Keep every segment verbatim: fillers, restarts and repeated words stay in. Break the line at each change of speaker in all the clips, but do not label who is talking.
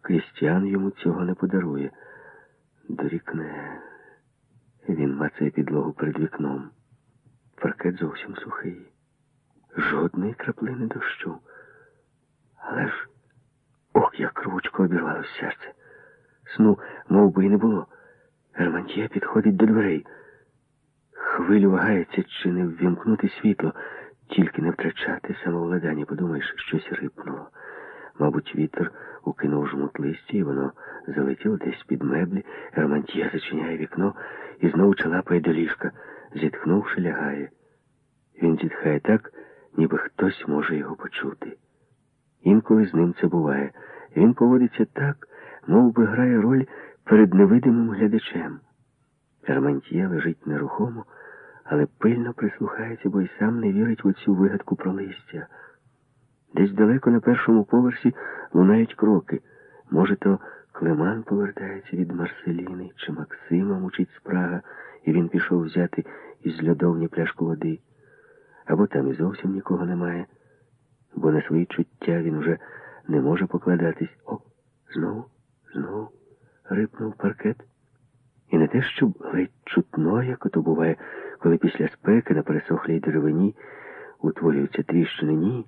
Крістіан йому цього не подарує. Дорікне. Він мацає підлогу перед вікном. Паркет зовсім сухий. Жодної краплини дощу. Але ж, ох, як рвучко обірвалося серце. Сну, мов би, і не було. Ермантьє підходить до дверей. Хвилю вагається, чи не ввімкнути світло, тільки не втрачати самовладання. Подумаєш, щось рипнуло. Мабуть, вітер укинув жмут листя, і воно залетіло десь під меблі. Ермантьє зачиняє вікно і знову чалапає до ліжка. Зітхнувши, лягає. Він зітхає так, ніби хтось може його почути. Інколи з ним це буває. Він поводиться так, мов би грає роль перед невидимим глядачем. Ермантьє лежить нерухомо, але пильно прислухається, бо й сам не вірить в оцю вигадку про листя. Десь далеко на першому поверсі лунають кроки. Може, то Клеман повертається від Марселіни, чи Максима мучить спрага, і він пішов взяти із льодовні пляшку води. Або там і зовсім нікого немає, бо на свої чуття він вже не може покладатись. О, знову, знову рипнув паркет. І не те, щоб ледь чутно, як ото буває, коли після спеки на пересохлій деревині утворюються тріщини. Ні,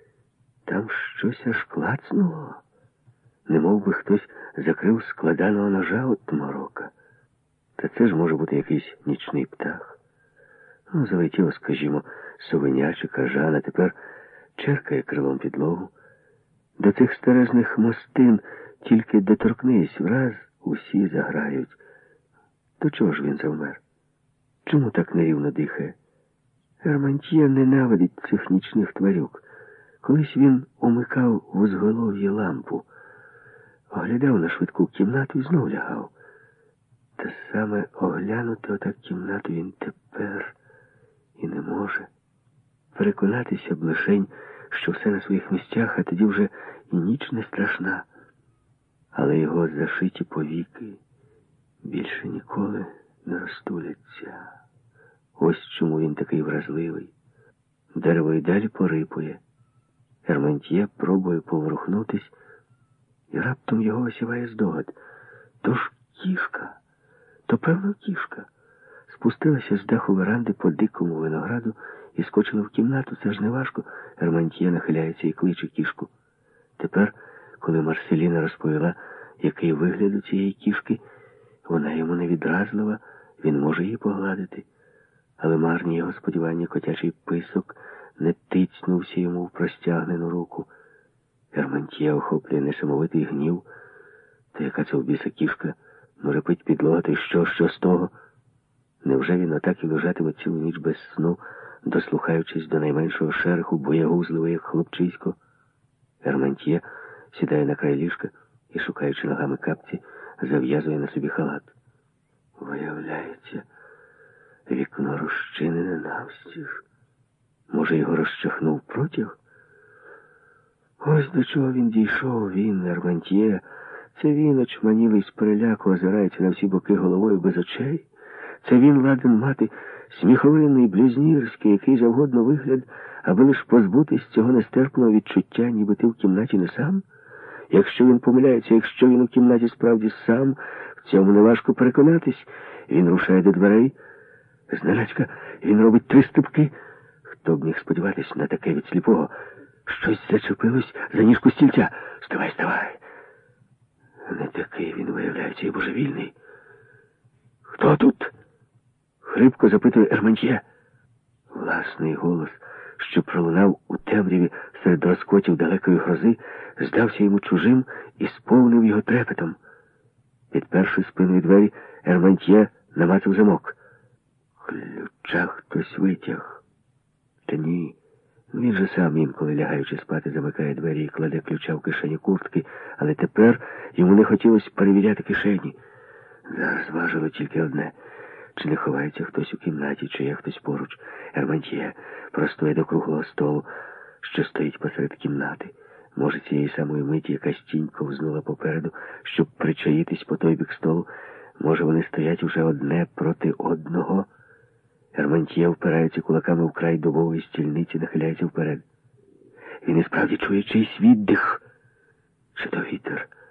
там щось аж клацнуло. Немов би хтось закрив складаного ножа от морока. Та це ж може бути якийсь нічний птах. Ну, залетіло, скажімо, совеня чи кажан, а тепер черкає крилом підлогу. До цих старезних мостин тільки доторкнись, враз усі заграють. То чого ж він завмер? Чому так нерівно дихає? Ермантьє ненавидить цих нічних тварюк. Колись він умикав в узголов'ї лампу, оглядав на швидку кімнату і знов лягав. Та саме оглянути отак кімнату він тепер і не може. Переконатися б лишень, що все на своїх місцях, а тоді вже і ніч не страшна. Але його зашиті повіки більше ніколи не розтуляться. Ось чому він такий вразливий. Дерево й далі порипує. Ермантьє пробує поворухнутись, і раптом його осіває здогад. То ж кішка, то певно кішка. Спустилася з даху веранди по дикому винограду і скочила в кімнату. Це ж не важко. Ермантьє нахиляється і кличе кішку. Тепер, коли Марселіна розповіла, який вигляд у цієї кішки, вона йому не відразлива, він може її погладити. Але марні його сподівання, котячий писок не тицнувся йому в простягнену руку. Ермантьє охоплює несамовитий гнів. Та яка це в біса кішка? Ну, репить підлога, то й що, що з того? Невже він отак і лежатиме цілу ніч без сну, дослухаючись до найменшого шереху, боягузливий, як хлопчисько? Ермантьє сідає на край ліжка і, шукаючи ногами капці, зав'язує на собі халат. Виявляється, вікно розчинене навстіж. Може, його розчахнув протяг? Ось до чого він дійшов, він, Ермантьє. Це він, очманілий з переляку, озирається на всі боки головою без очей. Це він ладен мати сміховинний, блюзнірський, який завгодно вигляд, аби лиш позбутись цього нестерпного відчуття, ніби ти в кімнаті не сам. Якщо він помиляється, якщо він у кімнаті справді сам, в цьому неважко переконатись. Він рушає до дверей. Зненацька він робить три стрибки. Хто б міг сподіватись на таке від сліпого? Щось зачепилось за ніжку стільця. Ставай, ставай. Не такий він, виявляється, і божевільний. Хто тут? Хрипко запитує Ермантьє. Власний голос, що пролунав у темряві серед розкотів далекої грози, здався йому чужим і сповнив його трепетом. Підперши спиною двері, Ермантьє намацав замок. Ключа хтось витяг. Та ні. Він же сам інколи, лягаючи спати, замикає двері і кладе ключа в кишені куртки, але тепер йому не хотілося перевіряти кишені. Зараз важило тільки одне. Чи не ховається хтось у кімнаті, чи є хтось поруч. Ермантьє простує до круглого столу, що стоїть посеред кімнати. Може, цієї самої миті якась тінь ковзнула попереду, щоб причаїтись по той бік столу. Може, вони стоять уже одне проти одного. Ермантьє впирається кулаками в край дубової стільниці, нахиляється вперед. Він і справді чує чийсь віддих. Чи то вітер?